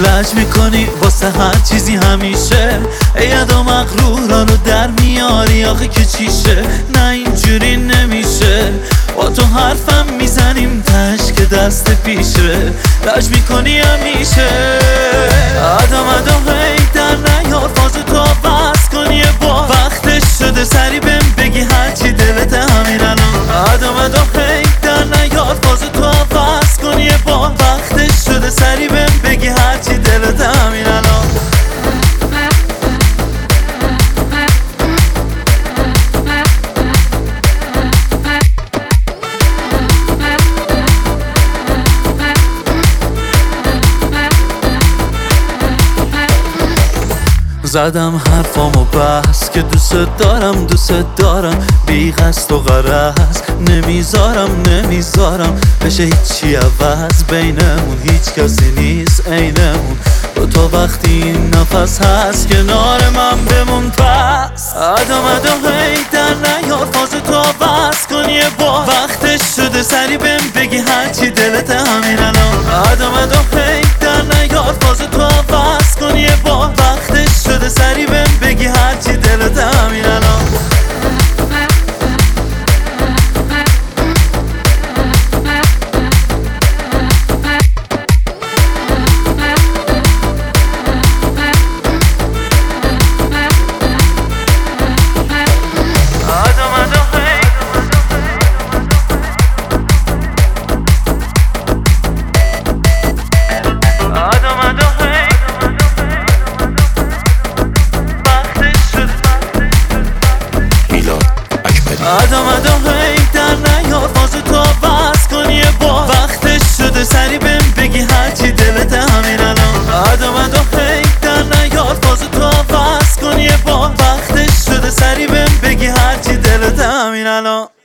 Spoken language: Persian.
لج میکنی واسه هر چیزی همیشه، ید و مغرورا رو در میاری آخه که چیشه. نه اینجوری نمیشه، با تو حرفم میزنیم تش که دست پیشه. لج میکنی همیشه، ادم هی در نیار فاز تو بس کن یه بار. وقتش شده سری بهم بگی هرچی دلت همین الان. ادم هی در نیار فاز تو بس کن یه بار. وقتش شده سری بهم بگی هرچی دلت همین الان. زدم حرفامو بس که دوست دارم بی قصد و غرض. نمیذارم بشه هیچی عوض بینمون، هیچ کسی نیست عینمون. تو وقتی این نفس هست کنار من بمون پس. ادم هی در نیار فاز تو بس کن یه بار. وقتش شده سری بهم بگی هرچی دلت همین الان. ادم هی در نیار فاز تو بس کن یه بار. وقتش شده سری بهم بگی هرچی دلت همین الان. ادم هی در نیار فاز تو بس کن یه بار. وقتش شده سری بهم بگی هرچی دلت همین الان. ادم هی در نیار فاز تو بس کن یه بار. وقتش شده سری بهم بگی هرچی دلت همین الان.